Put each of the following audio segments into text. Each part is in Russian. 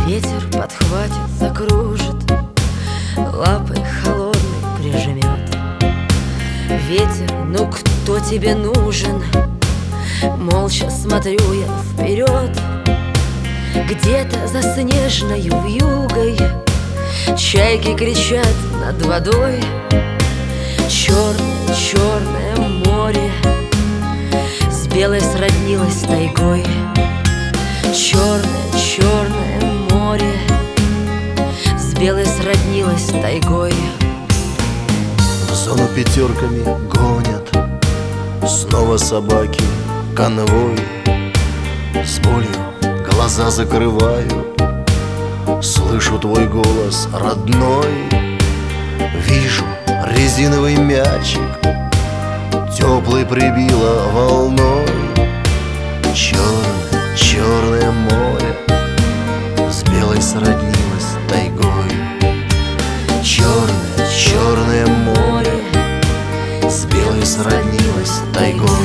Ветер подхватит, закружит, лапой холодной прижмет. Ветер, ну кто тебе нужен? Молча смотрю я вперед. Где-то за снежною вьюгой чайки кричат над водой. Черное, черное море с белой сроднилось тайгой. Черное, черное море с белой сроднилось тайгой. В зону пятерками гонят снова собаки конвой. С болью глаза закрываю, слышу твой голос родной. Вижу резиновый мячик, теплый прибило волной. Черное, черное море с белой сроднилось тайгой. Черное, черное море с белой сроднилось тайгой.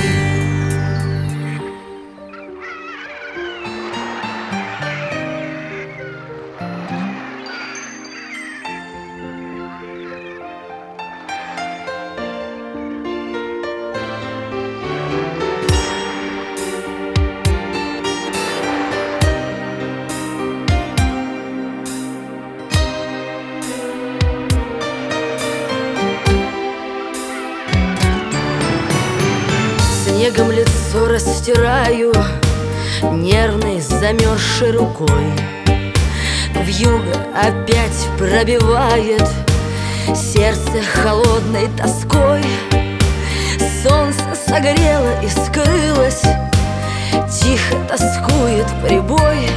Снегом лицо растираю нервной замерзшей рукой. Вьюга опять пробивает сердце холодной тоской. Солнце согрело и скрылось, тихо тоскует прибой.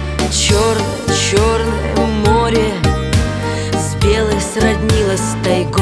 Черное, черное море с белой сроднилось тайгой.